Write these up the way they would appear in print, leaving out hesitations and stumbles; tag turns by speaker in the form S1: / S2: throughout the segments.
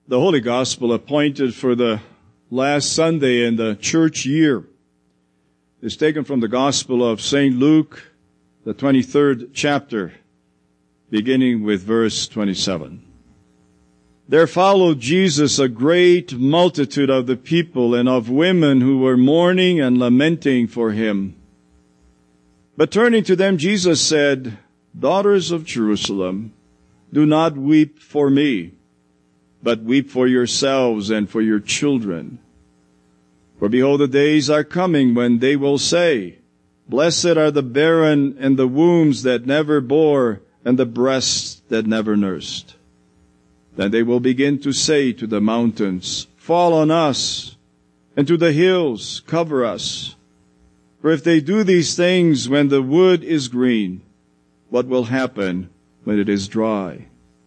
S1: The Holy Gospel appointed for the last Sunday in the church year is taken from the Gospel of St. Luke, the 23rd chapter, beginning with verse 27. There followed Jesus a great multitude of the people and of women who were mourning and lamenting for him. But turning to them, Jesus said, "Daughters of Jerusalem, do not weep for me, but weep for yourselves and for your children. For behold, the days are coming when they will say, Blessed are the barren and the wombs that never bore and the breasts that never nursed. Then they will begin to say to the mountains, Fall on us, and to the hills, cover us. For if they do these things when the wood is green, what will happen when it is dry?"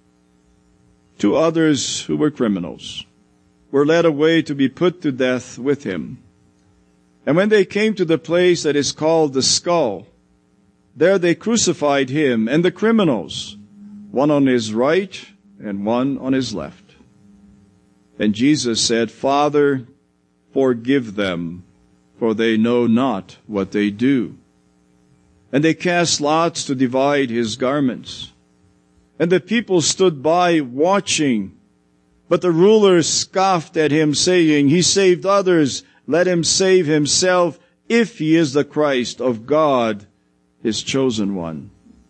S1: Two others who were criminals were led away to be put to death with him. And when they came to the place that is called the Skull, there they crucified him and the criminals, one on his right and one on his left. And Jesus said, "Father, forgive them, for they know not what they do." And they cast lots to divide his garments. And the people stood by watching. But the rulers scoffed at him, saying, "He saved others. Let him save himself, if he is the Christ of God, his chosen one."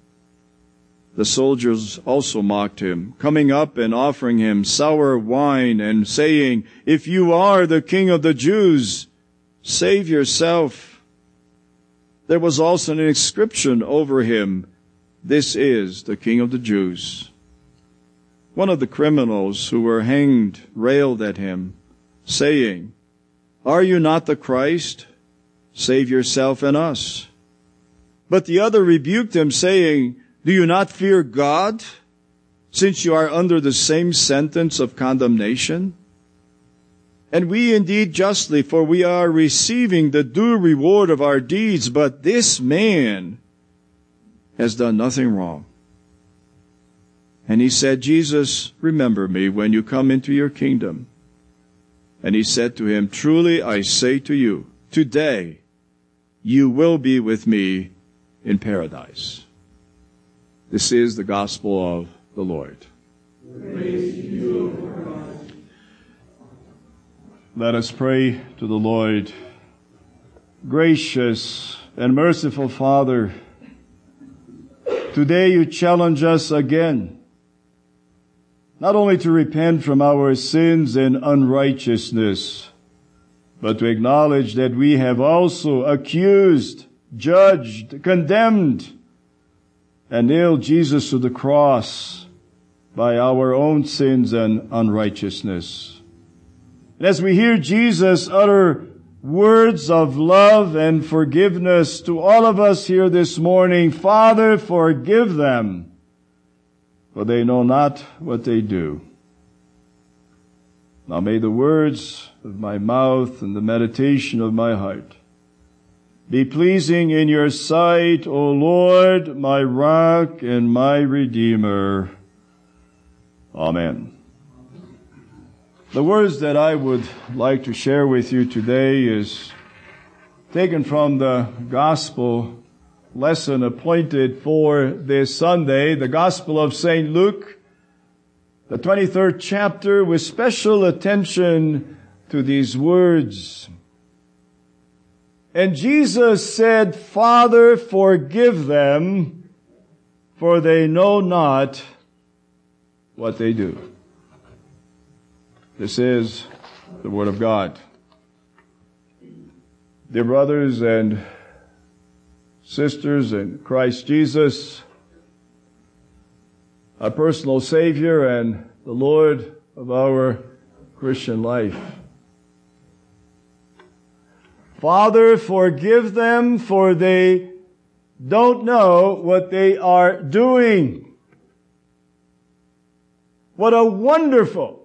S1: The soldiers also mocked him, coming up and offering him sour wine and saying, "If you are the King of the Jews, save yourself." There was also an inscription over him, "This is the King of the Jews." One of the criminals who were hanged railed at him, saying, "Are you not the Christ? Save yourself and us." But the other rebuked him, saying, "Do you not fear God, since you are under the same sentence of condemnation? And we indeed justly, for we are receiving the due reward of our deeds, but this man has done nothing wrong." And he said, "Jesus, remember me when you come into your kingdom." And he said to him, "Truly I say to you, today you will be with me in paradise." This is the gospel of the Lord.
S2: Praise to you, O God.
S1: Let us pray to the Lord. Gracious and merciful Father, today you challenge us again, not only to repent from our sins and unrighteousness, but to acknowledge that we have also accused, judged, condemned, and nailed Jesus to the cross by our own sins and unrighteousness. And as we hear Jesus utter words of love and forgiveness to all of us here this morning, Father, forgive them, for they know not what they do. Now may the words of my mouth and the meditation of my heart be pleasing in your sight, O Lord, my rock and my redeemer. Amen. The words that I would like to share with you today is taken from the gospel lesson appointed for this Sunday, the Gospel of St. Luke, the 23rd chapter, with special attention to these words. And Jesus said, "Father, forgive them, for they know not what they do." This is the Word of God. Dear brothers and sisters in Christ Jesus, our personal Savior and the Lord of our Christian life. Father, forgive them, for they don't know what they are doing. What a wonderful,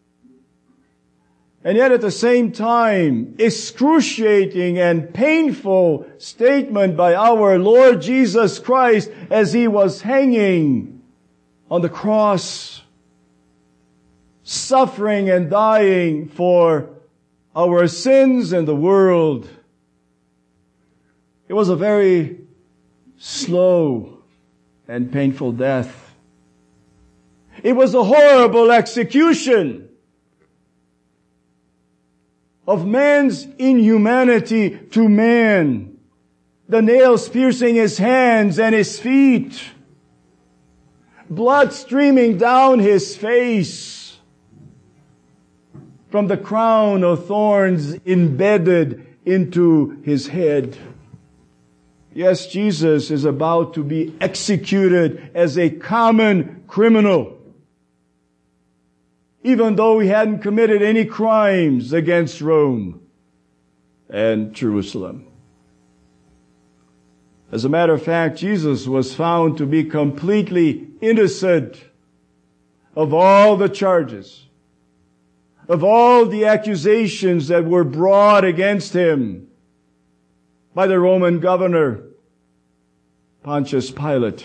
S1: and yet at the same time, excruciating and painful statement by our Lord Jesus Christ as He was hanging on the cross. suffering and dying for our sins and the world. It was a very slow and painful death. It was a horrible execution of man's inhumanity to man. The nails piercing his hands and his feet. Blood streaming down his face. From the crown of thorns embedded into his head. Yes, Jesus is about to be executed as a common criminal. Even though he hadn't committed any crimes against Rome and Jerusalem. As a matter of fact, Jesus was found to be completely innocent of all the charges, of all the accusations that were brought against him by the Roman governor, Pontius Pilate.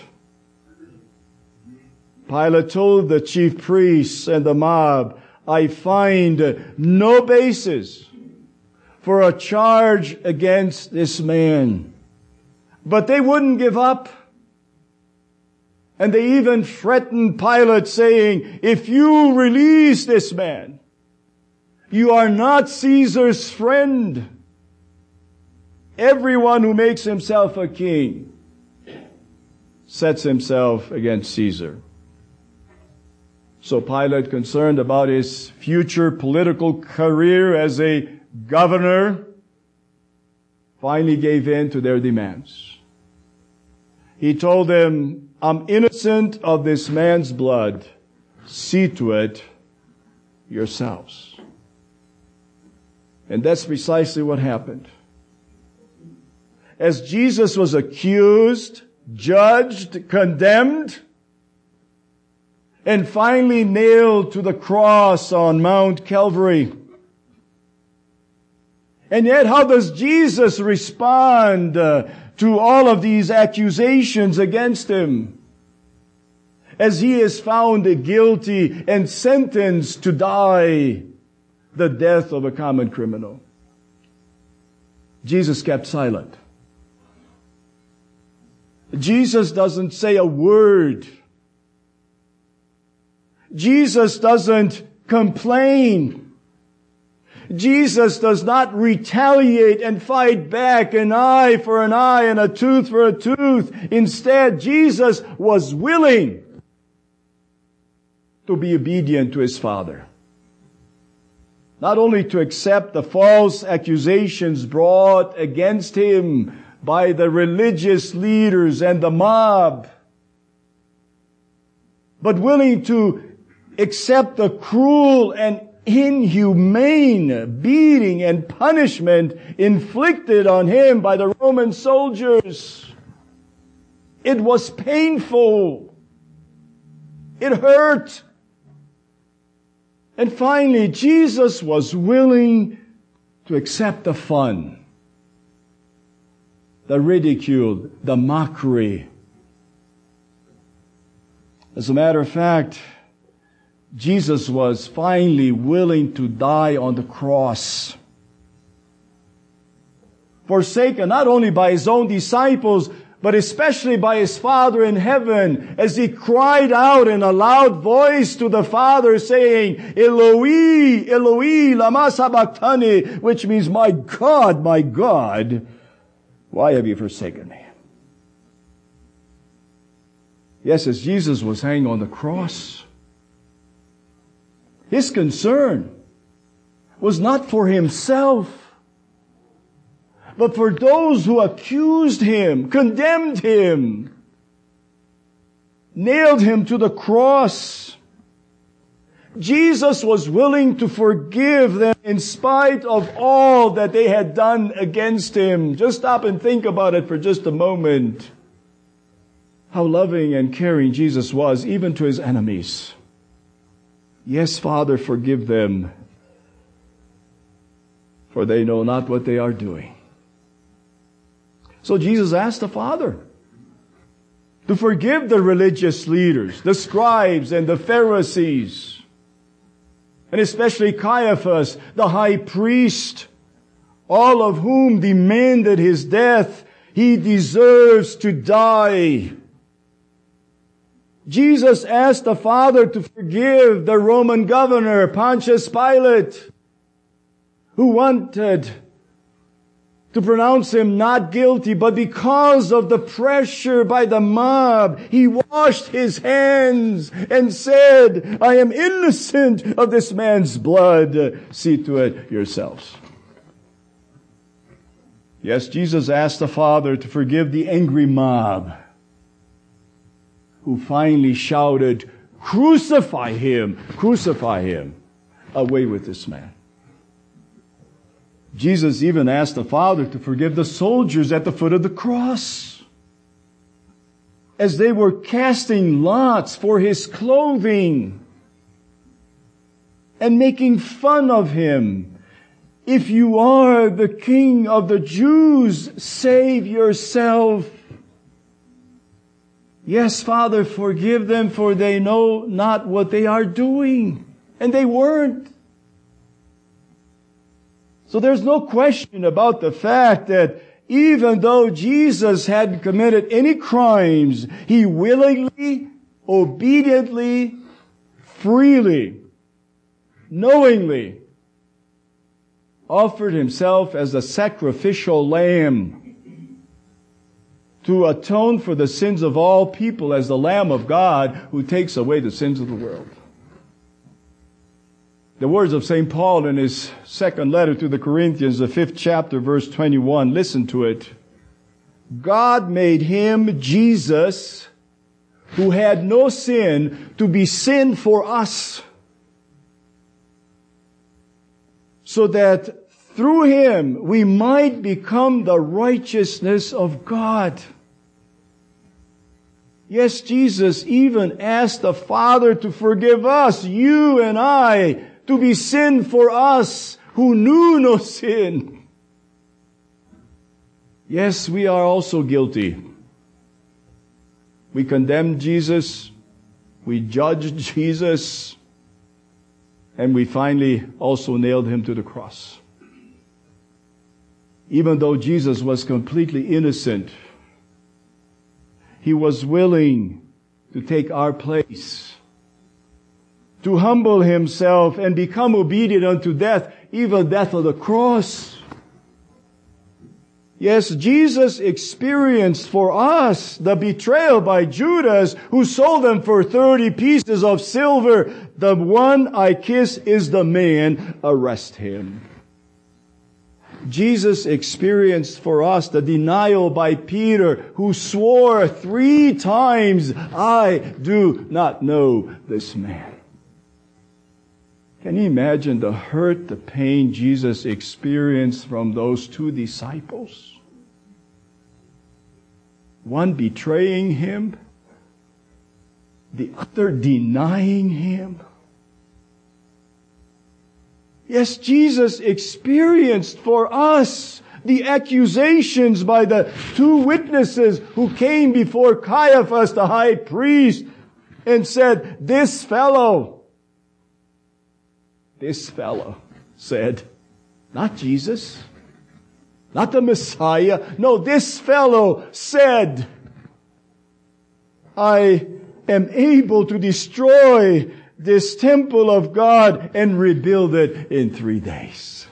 S1: Pilate told the chief priests and the mob, I find no basis for a charge against this man. But they wouldn't give up. And they even threatened Pilate saying, if you release this man, you are not Caesar's friend. Everyone who makes himself a king sets himself against Caesar. So Pilate, concerned about his future political career as a governor, finally gave in to their demands. He told them, I'm innocent of this man's blood. See to it yourselves. And that's precisely what happened. As Jesus was accused, judged, condemned, and finally nailed to the cross on Mount Calvary. And yet, how does Jesus respond to all of these accusations against him? As he is found guilty and sentenced to die the death of a common criminal. Jesus kept silent. Jesus doesn't say a word. Jesus doesn't complain. Jesus does not retaliate and fight back, an eye for an eye and a tooth for a tooth. Instead, Jesus was willing to be obedient to his Father. Not only to accept the false accusations brought against him by the religious leaders and the mob, but willing to accept the cruel and inhumane beating and punishment inflicted on him by the Roman soldiers. It was painful. It hurt. And finally, Jesus was willing to accept the fun, the ridicule, the mockery. As a matter of fact, Jesus was finally willing to die on the cross. Forsaken not only by his own disciples, but especially by his Father in heaven, as he cried out in a loud voice to the Father saying, Eloi, Eloi, lama sabachthani, which means, my God, why have you forsaken me? Yes, as Jesus was hanging on the cross, his concern was not for himself, but for those who accused him, condemned him, nailed him to the cross. Jesus was willing to forgive them in spite of all that they had done against him. Just stop and think about it for just a moment. How loving and caring Jesus was, even to his enemies. Yes, Father, forgive them, for they know not what they are doing. So Jesus asked the Father to forgive the religious leaders, the scribes and the Pharisees, and especially Caiaphas, the high priest, all of whom demanded his death. He deserves to die. Jesus asked the Father to forgive the Roman governor, Pontius Pilate, who wanted to pronounce him not guilty, but because of the pressure by the mob, he washed his hands and said, I am innocent of this man's blood. See to it yourselves. Yes, Jesus asked the Father to forgive the angry mob, who finally shouted, crucify him, crucify him. Away with this man. Jesus even asked the Father to forgive the soldiers at the foot of the cross, as they were casting lots for his clothing and making fun of him. If you are the King of the Jews, save yourself. Yes, Father, forgive them, for they know not what they are doing. And they weren't. So there's no question about the fact that even though Jesus hadn't committed any crimes, he willingly, obediently, freely, knowingly offered himself as a sacrificial lamb to atone for the sins of all people as the Lamb of God who takes away the sins of the world. The words of St. Paul in his second letter to the Corinthians, the 5th chapter, verse 21. Listen to it. God made him, Jesus, who had no sin, to be sin for us, so that through him we might become the righteousness of God. Yes, Jesus even asked the Father to forgive us, you and I, to be sin for us who knew no sin. Yes, we are also guilty. We condemned Jesus, we judged Jesus, and we finally also nailed him to the cross. Even though Jesus was completely innocent, he was willing to take our place, to humble himself and become obedient unto death, even death of the cross. Yes, Jesus experienced for us the betrayal by Judas, who sold them for 30 pieces of silver. The one I kiss is the man, arrest him. Jesus experienced for us the denial by Peter, who swore 3 times, I do not know this man. Can you imagine the hurt, the pain Jesus experienced from those 2 disciples? One betraying him, the other denying him. Yes, Jesus experienced for us the accusations by the 2 witnesses who came before Caiaphas, the high priest, and said, this fellow said, not Jesus, not the Messiah. No, this fellow said, I am able to destroy this temple of God and rebuild it in 3 days.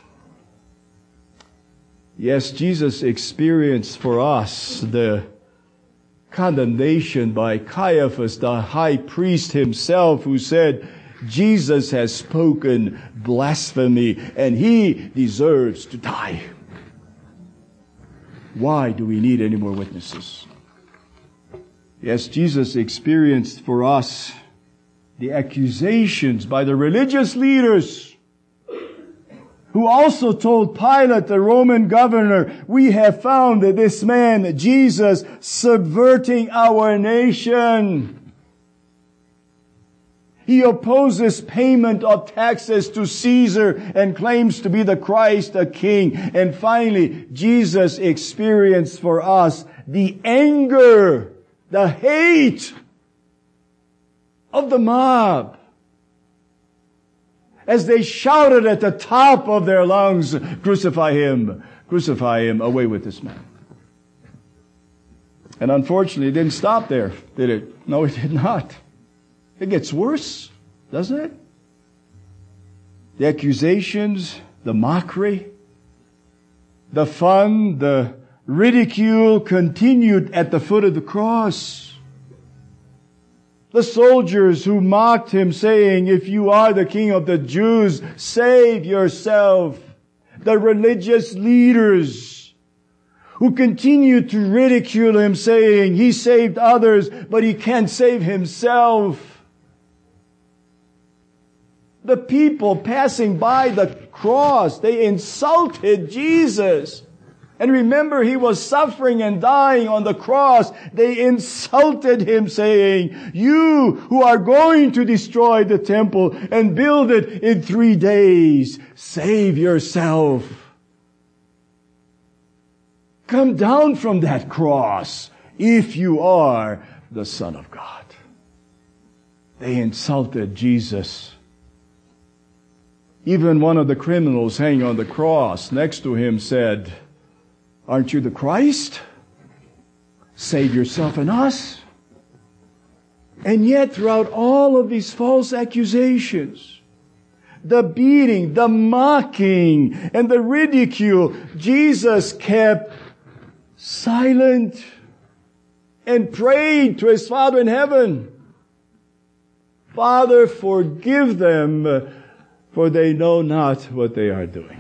S1: Yes, Jesus experienced for us the condemnation by Caiaphas, the high priest himself, who said, Jesus has spoken blasphemy and he deserves to die. Why do we need any more witnesses? Yes, Jesus experienced for us the accusations by the religious leaders, who also told Pilate, the Roman governor, we have found that this man, Jesus, subverting our nation. He opposes payment of taxes to Caesar and claims to be the Christ, the King. And finally, Jesus experienced for us the anger, the hate of the mob. as they shouted at the top of their lungs, "Crucify him! Crucify him! Away with this man!" And unfortunately, it didn't stop there, did it? No, it did not. It gets worse, doesn't it? The accusations, the mockery, the fun, the ridicule continued at the foot of the cross. The soldiers who mocked him, saying, "If you are the King of the Jews, save yourself." The religious leaders who continued to ridicule him, saying, "He saved others, but he can't save himself." The people passing by the cross, they insulted Jesus. And remember, he was suffering and dying on the cross. They insulted him, saying, "You who are going to destroy the temple and build it in 3 days, save yourself. Come down from that cross if you are the Son of God." They insulted Jesus. Even one of the criminals hanging on the cross next to him said, "Aren't you the Christ? Save yourself and us." And yet, throughout all of these false accusations, the beating, the mocking, and the ridicule, Jesus kept silent and prayed to his Father in heaven, "Father, forgive them, for they know not what they are doing."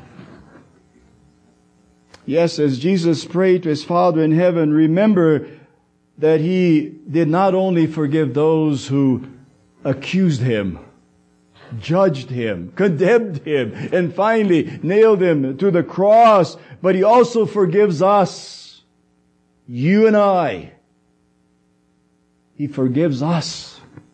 S1: Yes, as Jesus prayed to his Father in heaven, remember that he did not only forgive those who accused him, judged him, condemned him, and finally nailed him to the cross, but he also forgives us, you and I. He forgives us,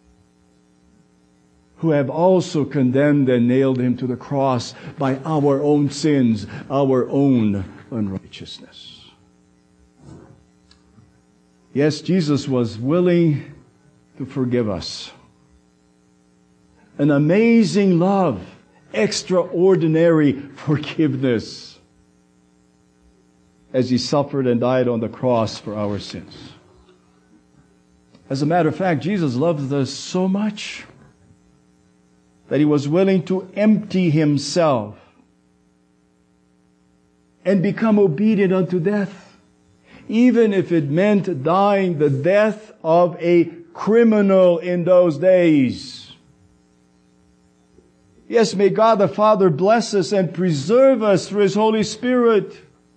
S1: who have also condemned and nailed him to the cross by our own sins, our own unrighteousness. Yes, Jesus was willing to forgive us. An amazing love, extraordinary forgiveness, as he suffered and died on the cross for our sins. As a matter of fact, Jesus loved us so much that he was willing to empty himself and become obedient unto death, even if it meant dying the death of a criminal in those days. Yes, may God the Father bless us and preserve us through his Holy Spirit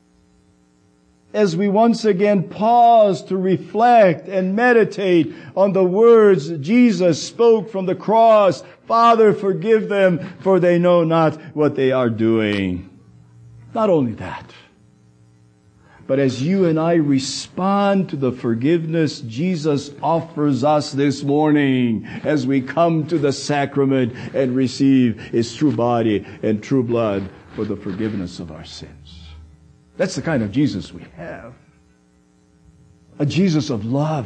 S1: as we once again pause to reflect and meditate on the words Jesus spoke from the cross. "Father, forgive them, for they know not what they are doing." Not only that, but as you and I respond to the forgiveness Jesus offers us this morning as we come to the sacrament and receive his true body and true blood for the forgiveness of our sins. That's the kind of Jesus we have. A Jesus of love.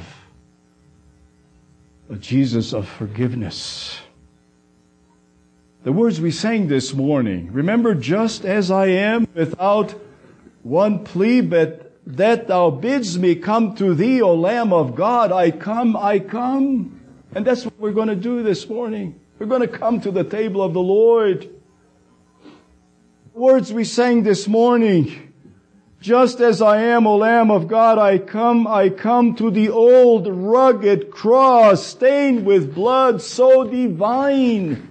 S1: A Jesus of forgiveness. The words we sang this morning, remember, just as I am, without one plea, but that thou bidst me come to thee, O Lamb of God, I come, I come. And that's what we're going to do this morning. We're going to come to the table of the Lord. Words we sang this morning, just as I am, O Lamb of God, I come to the old rugged cross stained with blood so divine.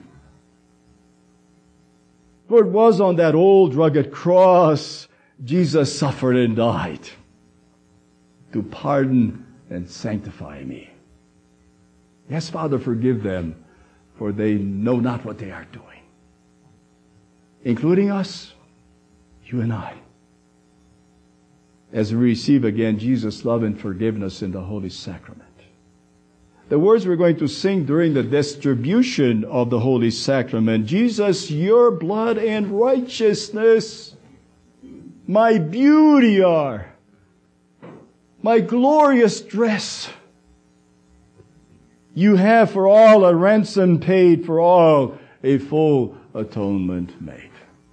S1: For it was on that old rugged cross Jesus suffered and died to pardon and sanctify me. Yes, Father, forgive them, for they know not what they are doing. Including us, you and I, as we receive again Jesus' love and forgiveness in the Holy Sacrament. The words we're going to sing during the distribution of the Holy Sacrament, Jesus, your blood and righteousness, my beauty are, my glorious dress. You have for all a ransom paid, for all a full atonement made.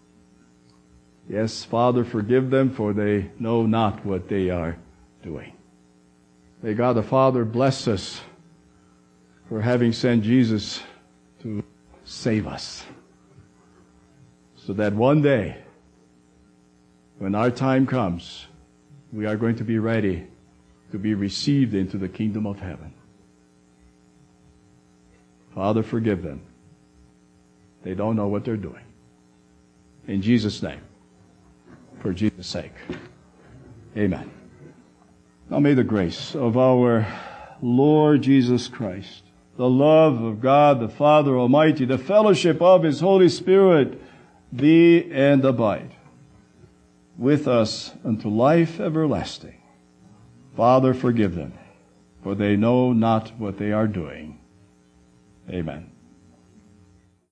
S1: Yes, Father, forgive them, for they know not what they are doing. May God the Father bless us for having sent Jesus to save us, so that one day, when our time comes, we are going to be ready to be received into the kingdom of heaven. Father, forgive them. They don't know what they're doing. In Jesus' name, for Jesus' sake, amen. Now may the grace of our Lord Jesus Christ, the love of God the Father Almighty, the fellowship of His Holy Spirit be and abide with us unto life everlasting. Father, forgive them, for they know not what they are doing. Amen.